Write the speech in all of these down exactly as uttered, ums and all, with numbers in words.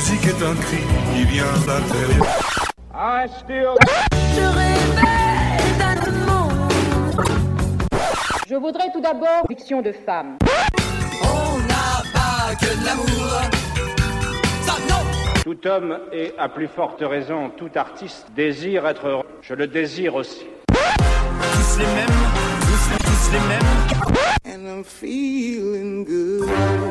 musique est un cri qui vient de l'intérieur. I still... Je rêvais d'un monde. Je voudrais tout d'abord fiction de femme. On n'a pas que de l'amour. Ça, non. Tout homme et, à plus forte raison, tout artiste désire être heureux. Je le désire aussi. Tous les mêmes, tous, tous les mêmes. And I'm feeling good.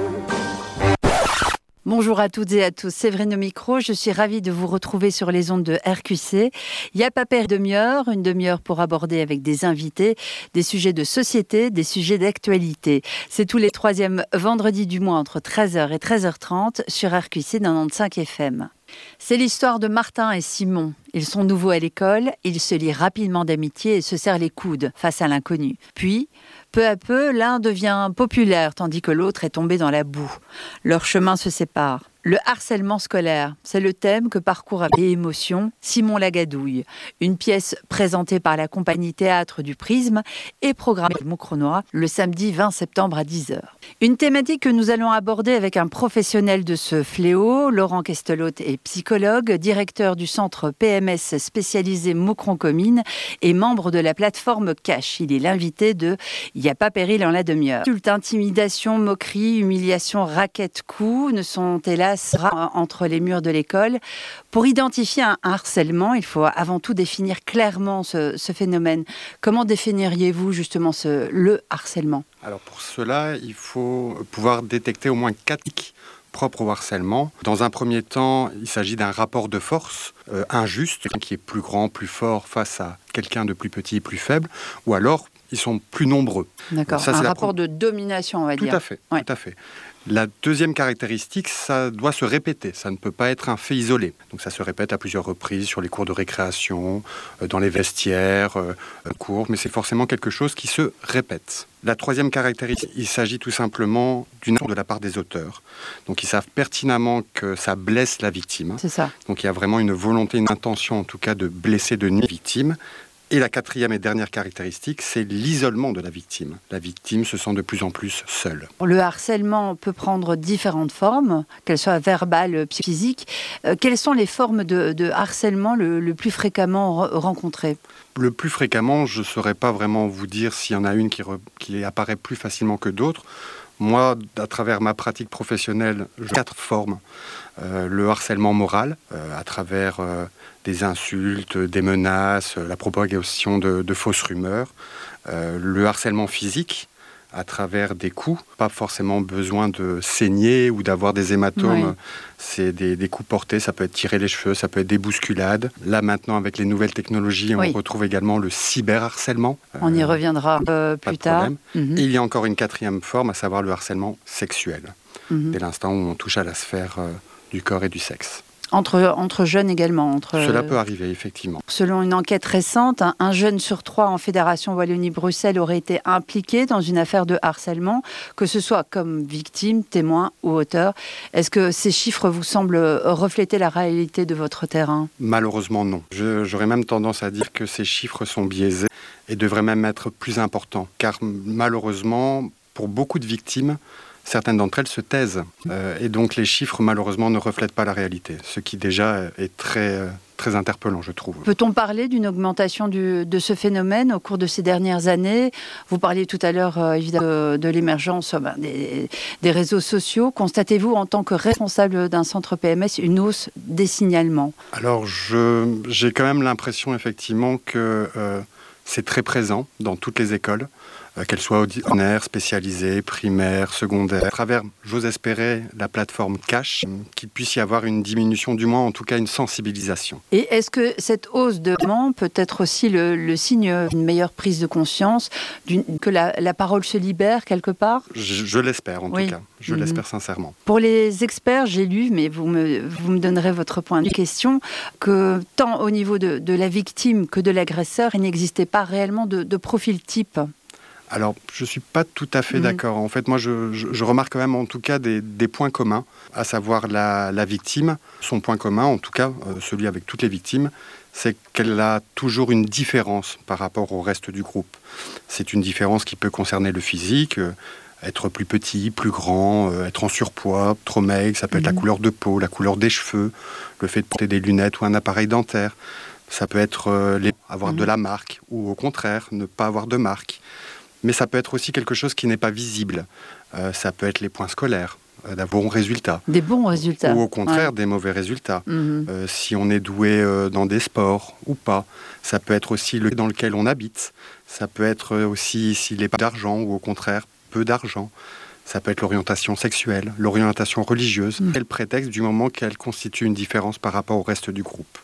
Bonjour à toutes et à tous, Séverine au micro. Je suis ravie de vous retrouver sur les ondes de R Q C. Il n'y a pas pire demi-heure, une demi-heure pour aborder avec des invités des sujets de société, des sujets d'actualité. C'est tous les troisièmes vendredis du mois entre treize heures et treize heures trente sur R Q C quatre-vingt-quinze F M. C'est l'histoire de Martin et Simon. Ils sont nouveaux à l'école, ils se lient rapidement d'amitié et se serrent les coudes face à l'inconnu. Puis, peu à peu, l'un devient populaire tandis que l'autre est tombé dans la boue. Leurs chemins se séparent. Le harcèlement scolaire, c'est le thème que parcourt avec émotion Simon Lagadouille, une pièce présentée par la compagnie Théâtre du Prisme et programmée au Maucronois le samedi vingt septembre à dix heures. Une thématique que nous allons aborder avec un professionnel de ce fléau. Laurent Questelote est psychologue, directeur du centre P M S spécialisé Maucron-Comines et membre de la plateforme Cash. Il est l'invité de « Il n'y a pas péril en la demi-heure ». Insultes, intimidation, moquerie, humiliation, raquettes, coups ne sont hélas entre les murs de l'école. Pour identifier un harcèlement, il faut avant tout définir clairement ce, ce phénomène. Comment définiriez-vous justement ce, le harcèlement ? Alors pour cela, il faut pouvoir détecter au moins quatre tics propres au harcèlement. Dans un premier temps, il s'agit d'un rapport de force euh, injuste, qui est plus grand, plus fort face à quelqu'un de plus petit, plus faible, ou alors ils sont plus nombreux. D'accord, ça, un c'est rapport pro... de domination, on va tout dire. À fait, ouais. Tout à fait. La deuxième caractéristique, ça doit se répéter, ça ne peut pas être un fait isolé. Donc ça se répète à plusieurs reprises sur les cours de récréation, dans les vestiaires, euh, cours, mais c'est forcément quelque chose qui se répète. La troisième caractéristique, il s'agit tout simplement d'une de la part des auteurs. Donc ils savent pertinemment que ça blesse la victime. C'est ça. Donc il y a vraiment une volonté, une intention en tout cas de blesser, de nuire la victime. Et la quatrième et dernière caractéristique, c'est l'isolement de la victime. La victime se sent de plus en plus seule. Le harcèlement peut prendre différentes formes, qu'elles soient verbales, physiques. Euh, quelles sont les formes de, de harcèlement le, le plus fréquemment re- rencontrées ? Le plus fréquemment, je ne saurais pas vraiment vous dire s'il y en a une qui, re, qui apparaît plus facilement que d'autres. Moi, à travers ma pratique professionnelle, j'ai quatre formes. Euh, le harcèlement moral, euh, à travers euh, des insultes, des menaces, la propagation de, de fausses rumeurs. Euh, le harcèlement physique, à travers des coups. Pas forcément besoin de saigner ou d'avoir des hématomes. Oui. C'est des, des coups portés, ça peut être tirer les cheveux, ça peut être des bousculades. Là, maintenant, avec les nouvelles technologies, on oui. retrouve également le cyberharcèlement. On euh, y reviendra euh, plus tard. Mm-hmm. Et il y a encore une quatrième forme, à savoir le harcèlement sexuel. Mm-hmm. Dès l'instant où on touche à la sphère euh, du corps et du sexe. Entre, entre jeunes également. Entre, Cela peut arriver, effectivement. Selon une enquête récente, un, un jeune sur trois en Fédération Wallonie-Bruxelles aurait été impliqué dans une affaire de harcèlement, que ce soit comme victime, témoin ou auteur. Est-ce que ces chiffres vous semblent refléter la réalité de votre terrain ? Malheureusement, non. Je, j'aurais même tendance à dire que ces chiffres sont biaisés et devraient même être plus importants. Car malheureusement, pour beaucoup de victimes, certaines d'entre elles se taisent. Euh, et donc les chiffres, malheureusement, ne reflètent pas la réalité. Ce qui déjà est très, très interpellant, je trouve. Peut-on parler d'une augmentation du, de ce phénomène au cours de ces dernières années ? Vous parliez tout à l'heure, euh, évidemment, de, de l'émergence ben, des, des réseaux sociaux. Constatez-vous, en tant que responsable d'un centre P M S, une hausse des signalements ? Alors, je, j'ai quand même l'impression, effectivement, que euh, c'est très présent dans toutes les écoles. Qu'elles soient ordinaires, spécialisées, primaires, secondaires. À travers, j'ose espérer, la plateforme Cash, qu'il puisse y avoir une diminution, du moins en tout cas une sensibilisation. Et est-ce que cette hausse de demande peut être aussi le, le signe d'une meilleure prise de conscience, d'une, que la, la parole se libère quelque part ? Je, je l'espère en oui. tout cas, je mmh. l'espère sincèrement. Pour les experts, j'ai lu, mais vous me, vous me donnerez votre point de question, que tant au niveau de, de la victime que de l'agresseur, il n'existait pas réellement de, de profil type. Alors, je ne suis pas tout à fait mmh. d'accord. En fait, moi, je, je, je remarque quand même, en tout cas, des, des points communs, à savoir la, la victime. Son point commun, en tout cas, euh, celui avec toutes les victimes, c'est qu'elle a toujours une différence par rapport au reste du groupe. C'est une différence qui peut concerner le physique, euh, être plus petit, plus grand, euh, être en surpoids, trop maigre, ça peut être mmh. la couleur de peau, la couleur des cheveux, le fait de porter des lunettes ou un appareil dentaire. Ça peut être euh, les... avoir mmh. de la marque ou au contraire, ne pas avoir de marque. Mais ça peut être aussi quelque chose qui n'est pas visible. Euh, ça peut être les points scolaires, euh, d'avoir bons résultats. Des bons résultats. Ou au contraire, ouais. des mauvais résultats. Mmh. Euh, si on est doué euh, dans des sports ou pas. Ça peut être aussi le lieu dans lequel on habite. Ça peut être aussi s'il n'est pas d'argent ou au contraire, peu d'argent. Ça peut être l'orientation sexuelle, l'orientation religieuse. Mmh. Quel prétexte du moment qu'elle constitue une différence par rapport au reste du groupe.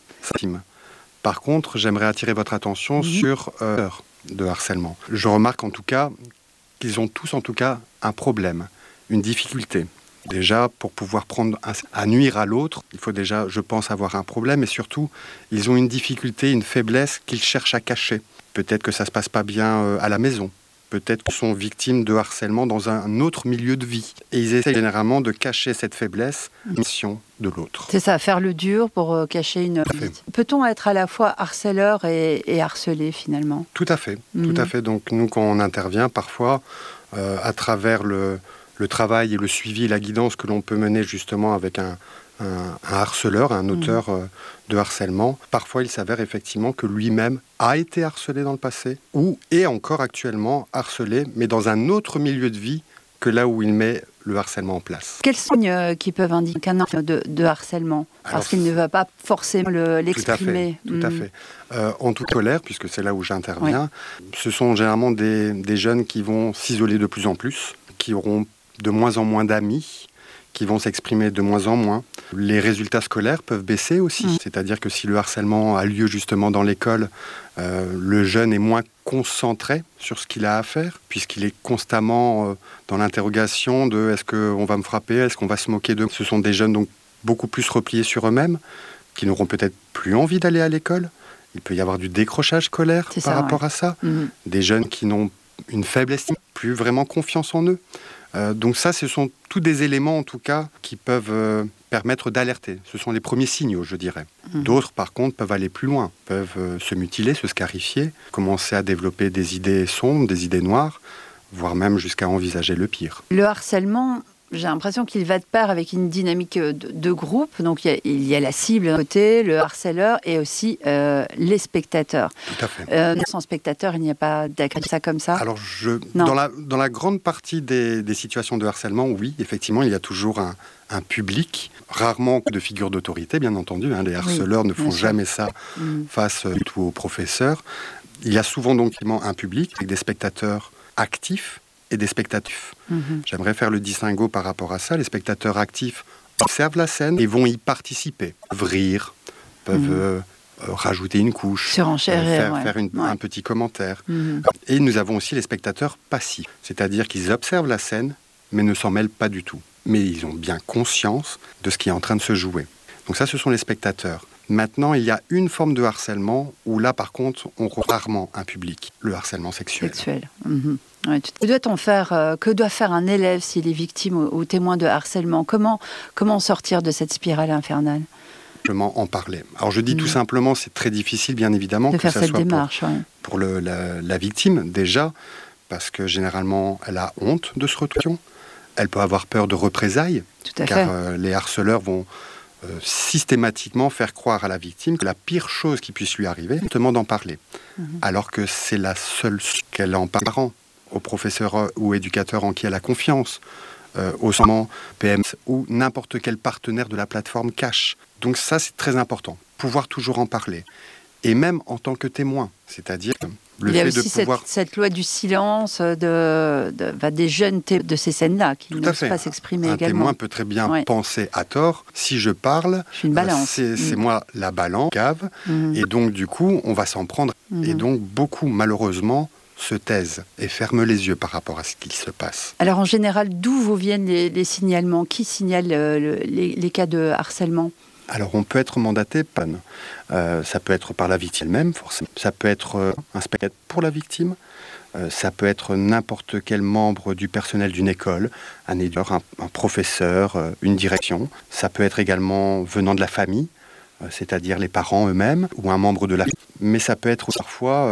Par contre, j'aimerais attirer votre attention mmh. sur euh, de harcèlement. Je remarque en tout cas qu'ils ont tous en tout cas un problème, une difficulté. Déjà, pour pouvoir prendre un, à nuire à l'autre, il faut déjà, je pense, avoir un problème et surtout, ils ont une difficulté, une faiblesse qu'ils cherchent à cacher. Peut-être que ça ne se passe pas bien euh, à la maison. Peut-être qu'ils sont victimes de harcèlement dans un autre milieu de vie. Et ils essaient généralement de cacher cette faiblesse, mission de l'autre. C'est ça, faire le dur pour euh, cacher une... Peut-on être à la fois harceleur et, et harcelé finalement ? Tout à fait, mmh. tout à fait. Donc nous, quand on intervient, parfois, euh, à travers le, le travail et le suivi et la guidance que l'on peut mener justement avec un, un, un harceleur, un auteur mmh. euh, de harcèlement, parfois il s'avère effectivement que lui-même a été harcelé dans le passé ou est encore actuellement harcelé, mais dans un autre milieu de vie que là où il met le harcèlement en place. Quels signes qui peuvent indiquer un acte de, de harcèlement ? Parce Alors, qu'il ne va pas forcément le, l'exprimer. Tout à fait. Tout mmh. à fait. Euh, en toute colère, puisque c'est là où j'interviens, oui. ce sont généralement des, des jeunes qui vont s'isoler de plus en plus, qui auront de moins en moins d'amis, qui vont s'exprimer de moins en moins. Les résultats scolaires peuvent baisser aussi, mmh. c'est-à-dire que si le harcèlement a lieu justement dans l'école, euh, le jeune est moins concentré sur ce qu'il a à faire, puisqu'il est constamment euh, dans l'interrogation de est-ce qu'on va me frapper, est-ce qu'on va se moquer d'eux. Ce sont des jeunes donc beaucoup plus repliés sur eux-mêmes, qui n'auront peut-être plus envie d'aller à l'école. Il peut y avoir du décrochage scolaire C'est par ça, rapport ouais. à ça. Mmh. Des jeunes qui n'ont une faible estime, plus vraiment confiance en eux. Euh, donc ça, ce sont tous des éléments, en tout cas, qui peuvent euh, permettre d'alerter. Ce sont les premiers signaux, je dirais. Mmh. D'autres, par contre, peuvent aller plus loin, peuvent euh, se mutiler, se scarifier, commencer à développer des idées sombres, des idées noires, voire même jusqu'à envisager le pire. Le harcèlement, j'ai l'impression qu'il va de pair avec une dynamique de, de groupe. Donc, il y, a, il y a la cible d'un côté, le harceleur et aussi euh, les spectateurs. Tout à fait. Euh, sans spectateurs, il n'y a pas d'accueil ça comme ça. Alors, je, dans, la, dans la grande partie des, des situations de harcèlement, oui, effectivement, il y a toujours un, un public, rarement de figures d'autorité, bien entendu. Hein, les harceleurs oui, ne font jamais ça mmh. face du tout aux professeurs. Il y a souvent donc un public avec des spectateurs actifs et des spectateurs. Mmh. J'aimerais faire le distinguo par rapport à ça. Les spectateurs actifs observent la scène et vont y participer, peuvent rire, peuvent mmh. euh, rajouter une couche, surenchérir, euh, faire, ouais. faire une, ouais. un petit commentaire. Mmh. Et nous avons aussi les spectateurs passifs, c'est-à-dire qu'ils observent la scène, mais ne s'en mêlent pas du tout. Mais ils ont bien conscience de ce qui est en train de se jouer. Donc ça, ce sont les spectateurs. Maintenant, il y a une forme de harcèlement où là, par contre, on retrouve rarement un public, le harcèlement sexuel. Sexuel. Mmh. Ouais, que doit-on faire euh, Que doit faire un élève s'il est victime ou, ou témoin de harcèlement ? Comment, comment sortir de cette spirale infernale ? En parler. Alors je dis mmh. tout simplement, c'est très difficile, bien évidemment, de que faire ça cette soit démarche, pour, ouais. pour le, la, la victime, déjà, parce que généralement, elle a honte de se retrouver. Elle peut avoir peur de représailles, tout à car fait. Euh, les harceleurs vont euh, systématiquement faire croire à la victime que la pire chose qui puisse lui arriver, c'est justement d'en parler. Mmh. Alors que c'est la seule qu'elle en parle aux professeurs ou éducateurs en qui elle a confiance, euh, au centre P M ou n'importe quel partenaire de la plateforme cache. Donc ça, c'est très important, pouvoir toujours en parler. Et même en tant que témoin, c'est-à-dire le Il y a fait aussi de pouvoir... cette, cette loi du silence de, de, de, des jeunes té- de ces scènes-là qui Tout n'osent pas s'exprimer un également. Un témoin peut très bien ouais. penser à tort. Si je parle, je suis une balance. c'est, c'est mmh. moi la balance, cave, mmh. et donc du coup, on va s'en prendre. Mmh. Et donc beaucoup, malheureusement, se taisent et ferment les yeux par rapport à ce qui se passe. Alors en général, d'où vous viennent les, les signalements ? Qui signale euh, le, les, les cas de harcèlement ? Alors on peut être mandaté, euh, ça peut être par la victime elle-même, forcément. Ça peut être euh, un spectateur pour la victime. Euh, ça peut être n'importe quel membre du personnel d'une école, un éducateur, un, un professeur, euh, une direction. Ça peut être également venant de la famille, euh, c'est-à-dire les parents eux-mêmes ou un membre de la famille. Mais ça peut être parfois euh,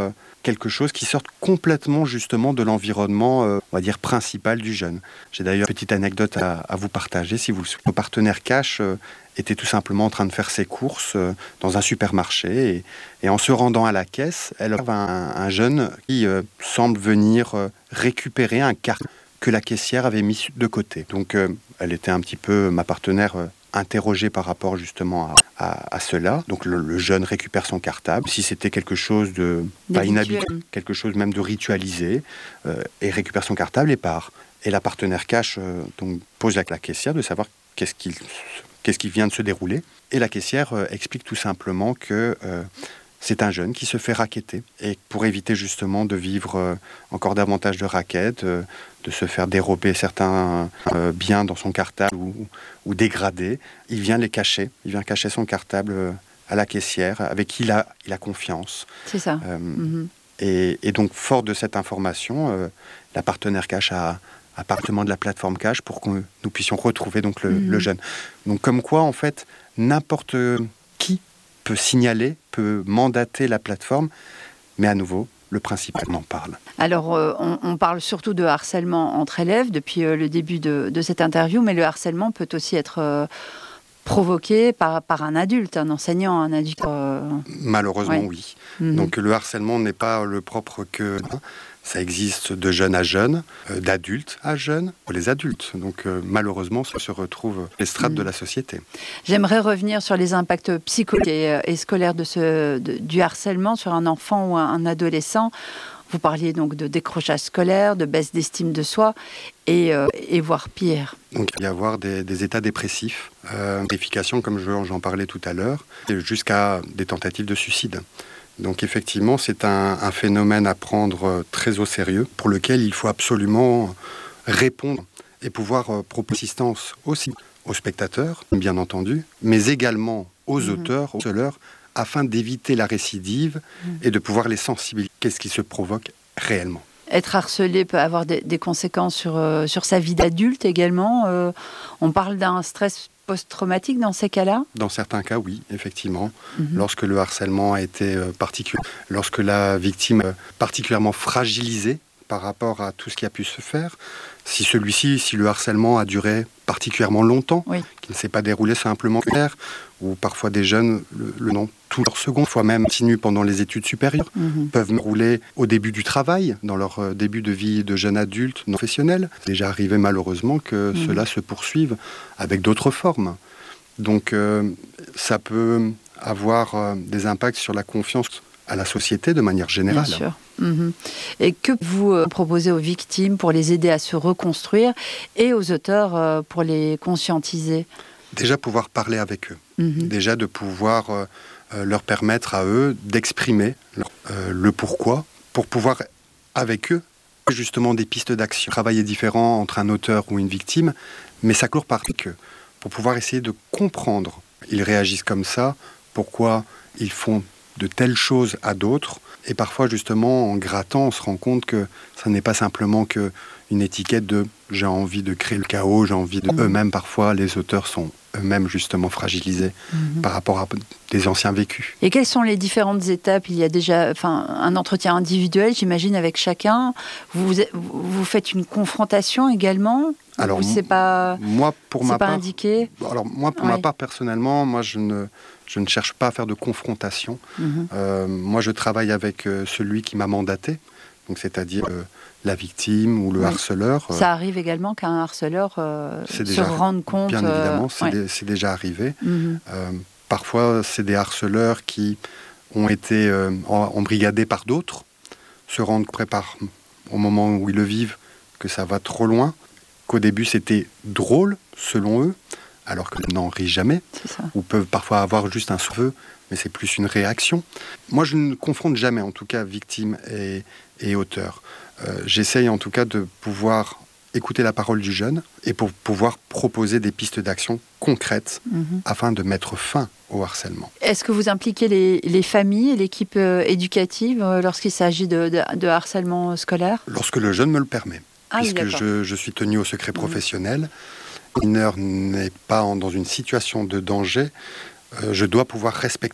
quelque chose qui sorte complètement justement de l'environnement, euh, on va dire, principal du jeune. J'ai d'ailleurs une petite anecdote à, à vous partager, si vous le souhaitez. Mon partenaire cash euh, était tout simplement en train de faire ses courses euh, dans un supermarché et, et en se rendant à la caisse, elle observe un, un jeune qui euh, semble venir euh, récupérer un carton que la caissière avait mis de côté. Donc euh, elle était un petit peu, ma partenaire, euh, interrogée par rapport justement à, à, à cela. Donc le, le jeune récupère son cartable. Si c'était quelque chose de pas inhabituel, quelque chose même de ritualisé, euh, et récupère son cartable et part. Et la partenaire cash euh, donc pose la, la caissière de savoir qu'est-ce qu'il qu'est-ce qui vient de se dérouler. Et la caissière euh, explique tout simplement que euh, c'est un jeune qui se fait racketter. Et pour éviter justement de vivre euh, encore davantage de raquettes, euh, de se faire dérober certains euh, biens dans son cartable ou, ou dégrader, il vient les cacher. Il vient cacher son cartable euh, à la caissière, avec qui il a, il a confiance. C'est ça. Euh, mm-hmm. et, et donc, fort de cette information, euh, la partenaire cash a appartement de la plateforme cash pour que nous puissions retrouver donc le, mm-hmm. le jeune. Donc, comme quoi, en fait, n'importe qui peut signaler, peut mandater la plateforme, mais à nouveau, le principal en parle. Alors, euh, on, on parle surtout de harcèlement entre élèves depuis euh, le début de, de cette interview, mais le harcèlement peut aussi être euh, provoqué par, par un adulte, un enseignant, un adulte. Euh... Malheureusement, ouais. oui. Mm-hmm. Donc, le harcèlement n'est pas le propre que... Ça existe de jeune à jeune, euh, d'adulte à jeune, pour les adultes. Donc euh, malheureusement, ça se retrouve les strates mmh. de la société. J'aimerais revenir sur les impacts psychologiques et, et scolaires de ce, de, du harcèlement sur un enfant ou un, un adolescent. Vous parliez donc de décrochage scolaire, de baisse d'estime de soi et, euh, et voire pire. Donc il y a avoir des, des états dépressifs, euh, vérification comme je, j'en parlais tout à l'heure, jusqu'à des tentatives de suicide. Donc effectivement, c'est un, un phénomène à prendre très au sérieux, pour lequel il faut absolument répondre et pouvoir euh, proposer assistance aussi aux spectateurs, bien entendu, mais également aux mmh. auteurs, aux auteurs, afin d'éviter la récidive mmh. et de pouvoir les sensibiliser. Qu'est-ce qui se provoque réellement ? Être harcelé peut avoir des, des conséquences sur, euh, sur sa vie d'adulte également. Euh, on parle d'un stress post-traumatique dans ces cas-là ? Dans certains cas, oui, effectivement. Mm-hmm. Lorsque le harcèlement a été euh, particulier, lorsque la victime est particulièrement fragilisée par rapport à tout ce qui a pu se faire, si celui-ci, si le harcèlement a duré particulièrement longtemps, oui. qu'il ne s'est pas déroulé simplement clair, ou parfois des jeunes le, le non tout leur second, fois même continuent pendant les études supérieures, mm-hmm. peuvent me rouler au début du travail, dans leur euh, début de vie de jeune adulte non professionnel. C'est déjà arrivé malheureusement que mm-hmm. cela se poursuive avec d'autres formes. Donc euh, ça peut avoir euh, des impacts sur la confiance à la société de manière générale. Bien sûr. Mmh. Et que vous euh, proposez aux victimes pour les aider à se reconstruire et aux auteurs euh, pour les conscientiser ? Déjà pouvoir parler avec eux. Mmh. Déjà de pouvoir euh, leur permettre à eux d'exprimer leur, euh, le pourquoi, pour pouvoir avec eux justement des pistes d'action. Le travail est différent entre un auteur ou une victime, mais ça court par avec eux, pour pouvoir essayer de comprendre. Ils réagissent comme ça, pourquoi ils font de telles choses à d'autres. Et parfois, justement, en grattant, on se rend compte que ça n'est pas simplement qu'une étiquette de « j'ai envie de créer le chaos », j'ai envie de... Mmh. Eux-mêmes, parfois, les auteurs sont eux-mêmes, justement, fragilisés mmh. par rapport à des anciens vécus. Et quelles sont les différentes étapes ? Il y a déjà enfin, un entretien individuel, j'imagine, avec chacun. Vous, vous faites une confrontation également ? Alors, ou c'est pas, moi, pour c'est ma pas part, indiqué ? Alors, moi, pour oui. ma part, personnellement, moi, je ne... Je ne cherche pas à faire de confrontation. Mmh. Euh, moi, je travaille avec euh, celui qui m'a mandaté, donc c'est-à-dire euh, la victime ou le oui. harceleur. Ça arrive également qu'un harceleur euh, se déjà, rende compte. Bien évidemment, c'est, ouais. dé, c'est déjà arrivé. Mmh. Euh, parfois, c'est des harceleurs qui ont été euh, embrigadés par d'autres, se rendent compte par, au moment où ils le vivent que ça va trop loin, qu'au début c'était drôle, selon eux, alors que n'en rient jamais, ou peuvent parfois avoir juste un souffle, mais c'est plus une réaction. Moi, je ne confronte jamais, en tout cas, victime et, et auteur. Euh, j'essaye, en tout cas, de pouvoir écouter la parole du jeune et pour pouvoir proposer des pistes d'action concrètes mmh. afin de mettre fin au harcèlement. Est-ce que vous impliquez les, les familles et l'équipe euh, éducative euh, lorsqu'il s'agit de, de, de harcèlement scolaire ? Lorsque le jeune me le permet, ah, puisque oui, je, je suis tenu au secret professionnel. Mmh. Le mineur n'est pas en, dans une situation de danger, euh, je dois pouvoir respecter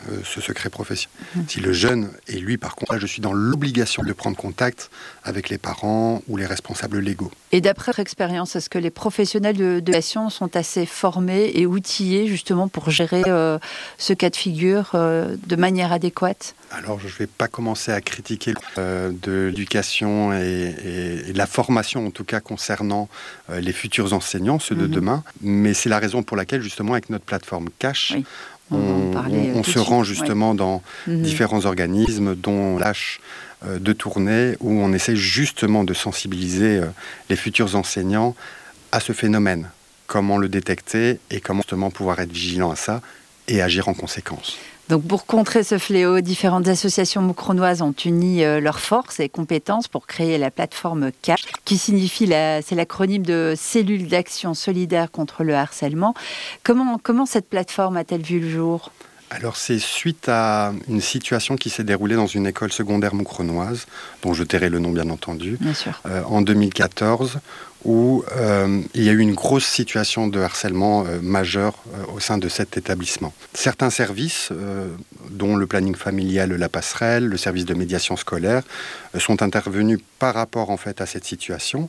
euh, ce secret professionnel. Mmh. Si le jeune, et lui par contre, là je suis dans l'obligation de prendre contact avec les parents ou les responsables légaux. Et d'après votre expérience, est-ce que les professionnels de, de l'éducation sont assez formés et outillés justement pour gérer euh, ce cas de figure euh, de manière adéquate ? Alors je ne vais pas commencer à critiquer euh, de l'éducation et, et, et la formation en tout cas concernant euh, les futurs enseignants, ceux de mmh. demain, mais c'est la raison pour laquelle justement avec notre plateforme Cash, oui. on, on, on, on se rend justement ouais. dans mmh. différents organismes dont Lâche euh, de tournée où on essaie justement de sensibiliser euh, les futurs enseignants à ce phénomène, comment le détecter et comment justement pouvoir être vigilant à ça et agir en conséquence. Donc pour contrer ce fléau, différentes associations moucronoises ont uni euh, leurs forces et compétences pour créer la plateforme Cash, qui signifie, la, c'est l'acronyme de Cellule d'action solidaire contre le harcèlement. Comment, comment cette plateforme a-t-elle vu le jour ? Alors c'est suite à une situation qui s'est déroulée dans une école secondaire moucronoise, dont je tairai le nom bien entendu, bien sûr. Euh, en deux mille quatorze, où euh, il y a eu une grosse situation de harcèlement euh, majeur euh, au sein de cet établissement. Certains services, euh, dont le planning familial, la passerelle, le service de médiation scolaire, euh, sont intervenus par rapport en fait à cette situation.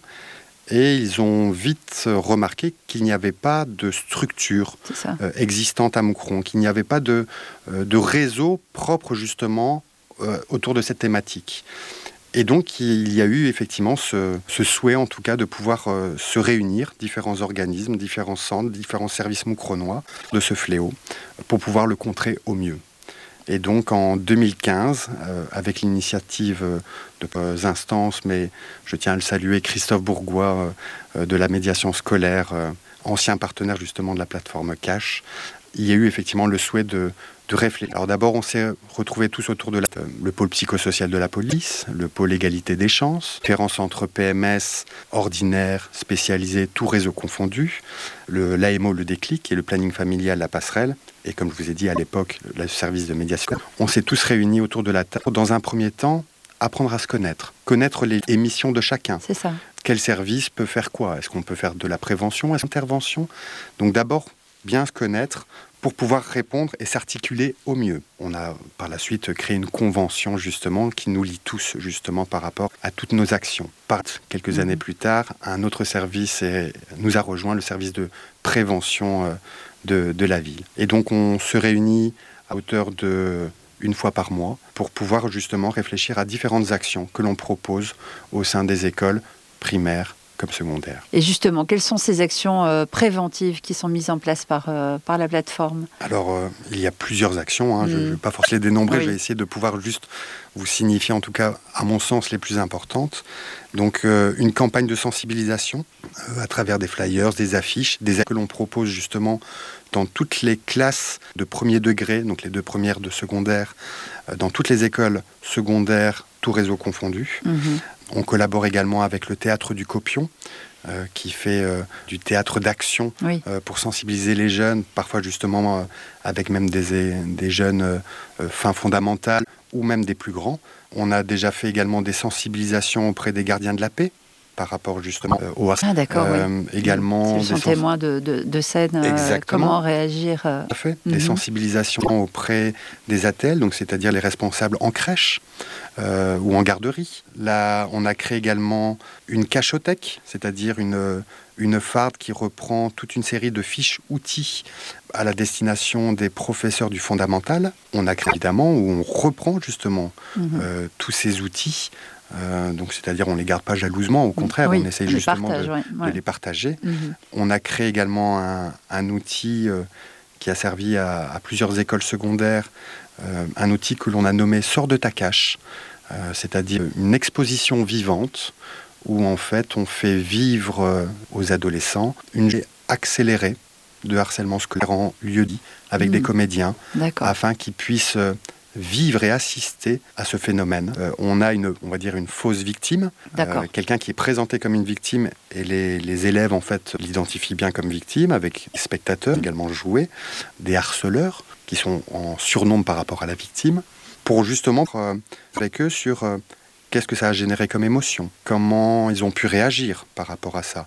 Et ils ont vite remarqué qu'il n'y avait pas de structure euh, existante à Moucron, qu'il n'y avait pas de, euh, de réseau propre justement euh, autour de cette thématique. Et donc il y a eu effectivement ce, ce souhait en tout cas de pouvoir euh, se réunir, différents organismes, différents centres, différents services moucronois de ce fléau, pour pouvoir le contrer au mieux. Et donc en deux mille quinze, euh, avec l'initiative euh, de euh, instances, mais je tiens à le saluer, Christophe Bourgois euh, de la médiation scolaire, euh, ancien partenaire justement de la plateforme Cash, il y a eu effectivement le souhait de, de réfléchir. Alors d'abord, on s'est retrouvés tous autour de la, euh, le pôle psychosocial de la police, le pôle égalité des chances, différence entre P M S, ordinaire, spécialisé, tout réseau confondu, le, l'A M O, le déclic, et le planning familial, la passerelle. Et comme je vous ai dit à l'époque, le service de médiation. On s'est tous réunis autour de la table. Dans un premier temps, apprendre à se connaître. Connaître les missions de chacun. C'est ça. Quel service peut faire quoi ? Est-ce qu'on peut faire de la prévention ? Est-ce que l'intervention ? Donc d'abord, bien se connaître pour pouvoir répondre et s'articuler au mieux. On a par la suite créé une convention justement qui nous lie tous justement par rapport à toutes nos actions. Par quelques mmh. années plus tard, un autre service est, nous a rejoint, le service de prévention euh, De, de la ville. Et donc on se réunit à hauteur de une fois par mois pour pouvoir justement réfléchir à différentes actions que l'on propose au sein des écoles primaires comme secondaires. Et justement, quelles sont ces actions euh, préventives qui sont mises en place par, euh, par la plateforme ? Alors, euh, il y a plusieurs actions, hein. mmh. je ne vais pas forcément les dénombrer, oui. Je vais essayer de pouvoir juste vous signifier, en tout cas, à mon sens, les plus importantes. Donc, euh, une campagne de sensibilisation euh, à travers des flyers, des affiches, des actes que l'on propose justement dans toutes les classes de premier degré, donc les deux premières de secondaire, euh, dans toutes les écoles secondaires, tout réseau confondu. Mmh. On collabore également avec le Théâtre du Copion, euh, qui fait euh, du théâtre d'action oui. euh, pour sensibiliser les jeunes, parfois justement euh, avec même des, des jeunes euh, fin fondamentales ou même des plus grands. On a déjà fait également des sensibilisations auprès des gardiens de la paix, par rapport justement euh, au harcèlement. Ah d'accord, euh, oui. Également Ils sont sens... témoins de, de, de scènes, euh, comment réagir. Euh... Tout à fait. Mm-hmm. Des sensibilisations auprès des A T L, donc c'est-à-dire les responsables en crèche euh, ou en garderie. Là, on a créé également une cachothèque, c'est-à-dire une, une farde qui reprend toute une série de fiches outils à la destination des professeurs du fondamental. On a créé évidemment où on reprend justement mm-hmm. euh, tous ces outils. Euh, donc, c'est-à-dire, on ne les garde pas jalousement, au contraire, oui, on essaye on justement partage, de, ouais, ouais. de les partager. Mm-hmm. On a créé également un, un outil euh, qui a servi à, à plusieurs écoles secondaires, euh, un outil que l'on a nommé Sors de ta cache, euh, c'est-à-dire une exposition vivante où en fait on fait vivre euh, aux adolescents une accélérée de harcèlement scolaire en lieu dit avec mmh. des comédiens D'accord. afin qu'ils puissent euh, vivre et assister à ce phénomène. Euh, on a une, on va dire une fausse victime, euh, quelqu'un qui est présenté comme une victime et les, les élèves en fait l'identifient bien comme victime avec des spectateurs également joués, des harceleurs qui sont en surnombre par rapport à la victime pour justement euh, avec eux sur euh, qu'est-ce que ça a généré comme émotion, comment ils ont pu réagir par rapport à ça.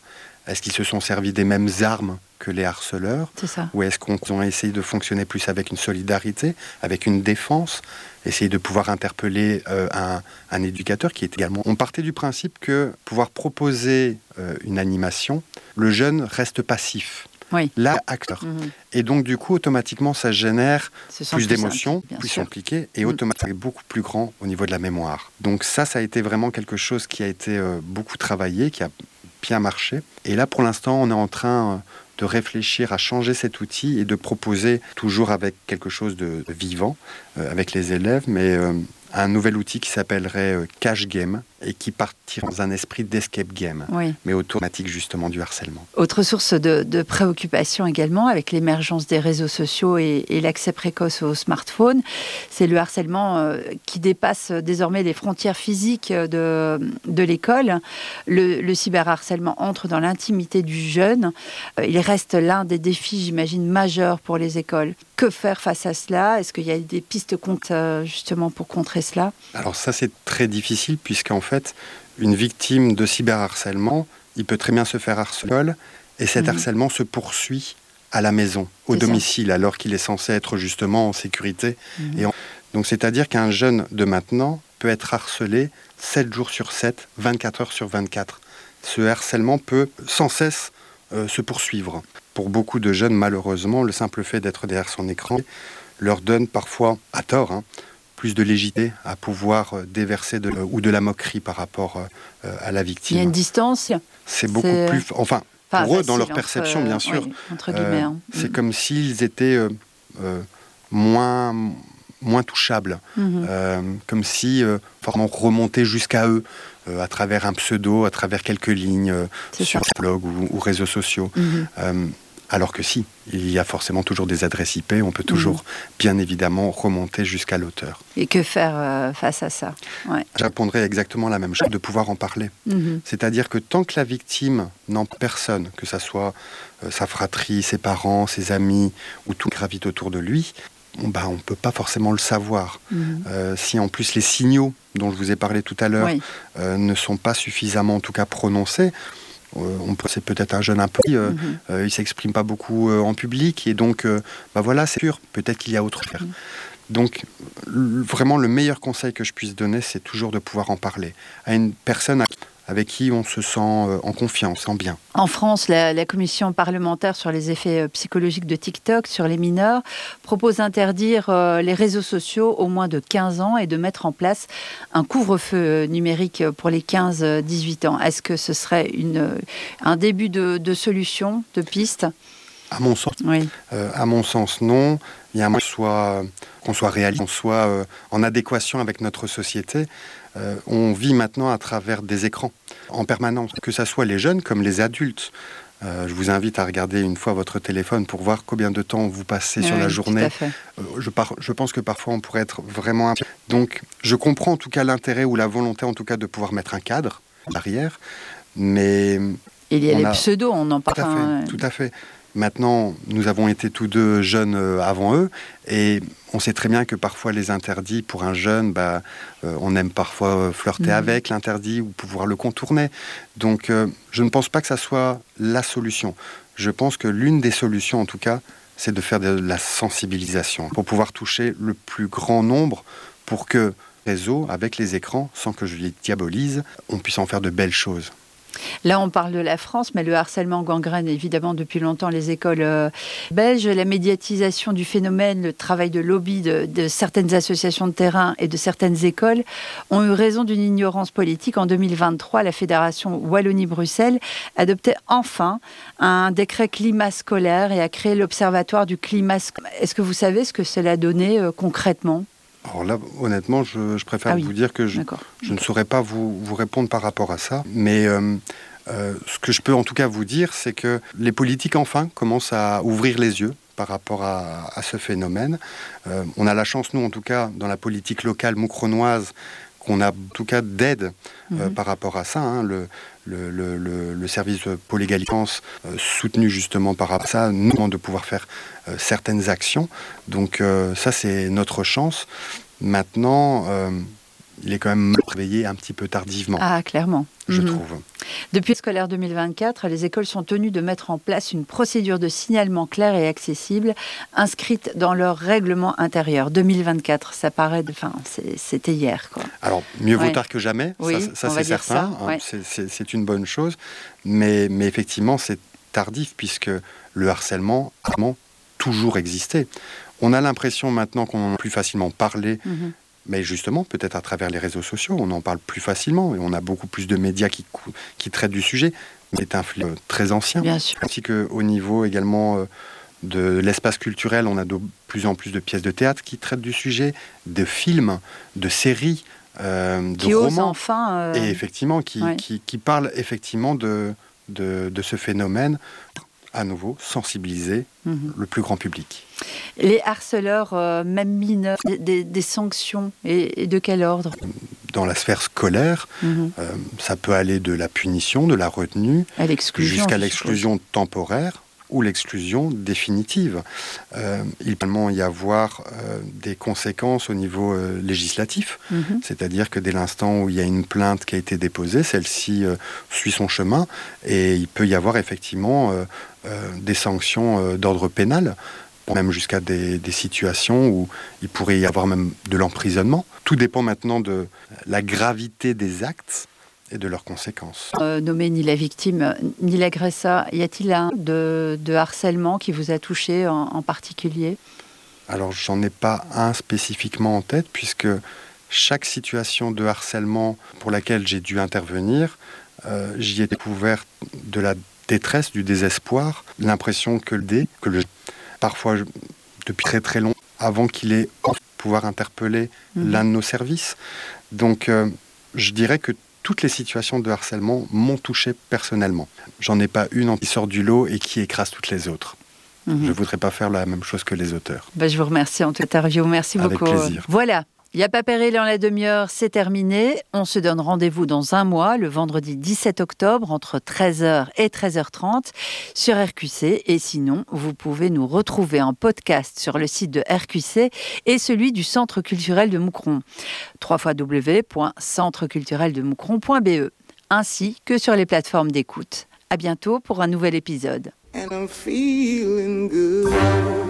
Est-ce qu'ils se sont servis des mêmes armes que les harceleurs? C'est ça. Ou est-ce qu'on a essayé de fonctionner plus avec une solidarité, avec une défense, essayer de pouvoir interpeller euh, un, un éducateur qui est également... On partait du principe que pouvoir proposer euh, une animation, le jeune reste passif. Oui. Là, acteur. Mmh. Et donc, du coup, automatiquement, ça génère plus d'émotions, plus impliqué, et mmh. automatiquement beaucoup plus grand au niveau de la mémoire. Donc ça, ça a été vraiment quelque chose qui a été euh, beaucoup travaillé, qui a bien marché. Et là, pour l'instant, on est en train... Euh, de réfléchir à changer cet outil et de proposer, toujours avec quelque chose de vivant, euh, avec les élèves, mais euh, un nouvel outil qui s'appellerait euh, Cash Game et qui partirait dans un esprit d'escape game, oui. mais automatique justement du harcèlement. Autre source de, de préoccupation également, avec l'émergence des réseaux sociaux et, et l'accès précoce aux smartphones, c'est le harcèlement euh, qui dépasse désormais les frontières physiques de, de l'école. Le, le cyberharcèlement entre dans l'intimité du jeune. Euh, il reste l'un des défis, j'imagine, majeurs pour les écoles. Que faire face à cela? Est-ce qu'il y a des pistes contre, justement pour contrer cela? Alors ça, c'est très difficile, puisqu'en fait, une victime de cyberharcèlement, il peut très bien se faire harceler, et cet mmh. harcèlement se poursuit à la maison, au c'est domicile, ça. Alors qu'il est censé être justement en sécurité. Mmh. Et en... Donc c'est-à-dire qu'un jeune de maintenant peut être harcelé sept jours sur sept, vingt-quatre heures sur vingt-quatre. Ce harcèlement peut sans cesse euh, se poursuivre. Pour beaucoup de jeunes, malheureusement, le simple fait d'être derrière son écran leur donne parfois, à tort, hein, plus de légitimité à pouvoir déverser de, ou de la moquerie par rapport euh, à la victime. Il y a une distance. C'est beaucoup c'est... plus... Enfin, enfin pour eux, dans leur perception, entre, bien sûr, oui, entre guillemets, hein. euh, c'est mmh. comme s'ils étaient euh, euh, moins, moins touchables. Mmh. Euh, comme si, euh, vraiment, remonter jusqu'à eux euh, à travers un pseudo, à travers quelques lignes euh, sur ça. blog ou, ou réseaux sociaux. Mmh. Euh, Alors que si, il y a forcément toujours des adresses I P, on peut toujours, mmh. bien évidemment, remonter jusqu'à l'auteur. Et que faire euh, face à ça? Ouais. Je répondrai exactement la même chose, de pouvoir en parler. Mmh. C'est-à-dire que tant que la victime n'en personne, que ce soit euh, sa fratrie, ses parents, ses amis, ou tout gravite autour de lui, on bah, ne peut pas forcément le savoir. Mmh. Euh, si en plus les signaux dont je vous ai parlé tout à l'heure oui. euh, ne sont pas suffisamment, en tout cas, prononcés, Euh, on peut, c'est peut-être un jeune un peu, euh, mm-hmm. euh, il s'exprime pas beaucoup euh, en public, et donc, euh, bah voilà, c'est sûr, peut-être qu'il y a autre chose. Mm-hmm. Donc, l- vraiment, le meilleur conseil que je puisse donner, c'est toujours de pouvoir en parler à une personne avec qui on se sent euh, en confiance, en bien. En France, la, la commission parlementaire sur les effets psychologiques de TikTok sur les mineurs propose d'interdire euh, les réseaux sociaux au moins de quinze ans et de mettre en place un couvre-feu numérique pour les quinze à dix-huit ans. Est-ce que ce serait une, un début de, de solution, de piste? À mon sens, oui. euh, à mon sens, non. Il y a un moment soit, qu'on soit réaliste, qu'on soit euh, en adéquation avec notre société. Euh, on vit maintenant à travers des écrans en permanence, que ce soit les jeunes comme les adultes. Euh, je vous invite à regarder une fois votre téléphone pour voir combien de temps vous passez oui, sur la journée. Euh, je, par, je pense que parfois on pourrait être vraiment... Donc je comprends en tout cas l'intérêt ou la volonté en tout cas de pouvoir mettre un cadre derrière, mais... Il y a les a... pseudos, on en parle. Tout à fait, hein. tout à fait. Maintenant, nous avons été tous deux jeunes euh, avant eux, et on sait très bien que parfois les interdits, pour un jeune, bah, euh, on aime parfois flirter mmh. avec l'interdit ou pouvoir le contourner. Donc, euh, je ne pense pas que ça soit la solution. Je pense que l'une des solutions, en tout cas, c'est de faire de la sensibilisation pour pouvoir toucher le plus grand nombre pour que les réseaux, avec les écrans, sans que je les diabolise, on puisse en faire de belles choses. Là, on parle de la France, mais le harcèlement gangrène évidemment depuis longtemps les écoles euh, belges. La médiatisation du phénomène, le travail de lobby de, de certaines associations de terrain et de certaines écoles ont eu raison d'une ignorance politique. En deux mille vingt-trois, la Fédération Wallonie-Bruxelles adoptait enfin un décret climat scolaire et a créé l'Observatoire du climat scolaire. Est-ce que vous savez ce que cela a donné euh, concrètement ? Alors là, honnêtement, je, je préfère ah oui. vous dire que je, je ne saurais pas vous, vous répondre par rapport à ça. Mais euh, euh, ce que je peux en tout cas vous dire, c'est que les politiques, enfin, commencent à ouvrir les yeux par rapport à, à ce phénomène. Euh, on a la chance, nous, en tout cas, dans la politique locale moucronoise, qu'on a en tout cas d'aide euh, mmh. par rapport à ça. Hein, le, le, le, le, le service Pôle Égalité euh, soutenu justement par rapport à ça, nous, de pouvoir faire euh, certaines actions. Donc euh, ça, c'est notre chance. Maintenant, euh, il est quand même réveillé un petit peu tardivement. Ah, clairement. Je Mhm. trouve. Depuis le scolaire deux mille vingt-quatre, les écoles sont tenues de mettre en place une procédure de signalement claire et accessible, inscrite dans leur règlement intérieur. deux mille vingt-quatre, ça paraît, de, enfin, c'est, c'était hier, quoi. Alors, mieux vaut Ouais. tard que jamais, Oui, ça, ça on va c'est dire certain, ça, hein, ouais. c'est, c'est, c'est une bonne chose, mais, mais effectivement, c'est tardif, puisque le harcèlement a toujours existé. On a l'impression maintenant qu'on en a plus facilement parlé, Mhm. mais justement, peut-être à travers les réseaux sociaux, on en parle plus facilement, et on a beaucoup plus de médias qui, qui traitent du sujet, mais c'est un flux très ancien. Bien sûr. Ainsi qu'au niveau également euh, de l'espace culturel, on a de plus en plus de pièces de théâtre qui traitent du sujet, de films, de séries, euh, de Qui osent romans, enfin... euh, et effectivement, qui, ouais. qui, qui parlent effectivement de, de, de ce phénomène, à nouveau, sensibiliser Mhm. le plus grand public. Les harceleurs, euh, même mineurs, des, des- des sanctions, et, et de quel ordre? Dans la sphère scolaire, Mhm. euh, ça peut aller de la punition, de la retenue, À l'exclusion. jusqu'à je l'exclusion temporaire ou l'exclusion définitive. Euh, il peut également y avoir euh, des conséquences au niveau euh, législatif, suppose. Mhm. c'est-à-dire que dès l'instant où il y a une plainte qui a été déposée, celle-ci euh, suit son chemin et il peut y avoir effectivement euh, euh, des sanctions euh, d'ordre pénal, même jusqu'à des, des situations où il pourrait y avoir même de l'emprisonnement. Tout dépend maintenant de la gravité des actes et de leurs conséquences. Euh, nommé ni la victime ni l'agresseur, y a-t-il un de, de harcèlement qui vous a touché en, en particulier? Alors, j'en ai pas un spécifiquement en tête, puisque chaque situation de harcèlement pour laquelle j'ai dû intervenir, euh, j'y ai découvert de la détresse, du désespoir, l'impression que le dé, que le parfois je- depuis très très long, avant qu'il ait enfin pouvoir interpeller Mhm. l'un de nos services. Donc, euh, je dirais que toutes les situations de harcèlement m'ont touché personnellement. J'en ai pas une qui sort du lot et qui écrase toutes les autres. Mhm. Je ne voudrais pas faire la même chose que les auteurs. Ben, je vous remercie en toute interview. Merci Avec beaucoup. plaisir. Voilà. Il n'y a pas péril en la demi-heure, c'est terminé. On se donne rendez-vous dans un mois, le vendredi dix-sept octobre, entre treize heures et treize heures trente, sur R Q C. Et sinon, vous pouvez nous retrouver en podcast sur le site de R Q C et celui du Centre culturel de Moucron, w w w point centre culturel de moucron point b e, ainsi que sur les plateformes d'écoute. À bientôt pour un nouvel épisode. And I'm feeling good.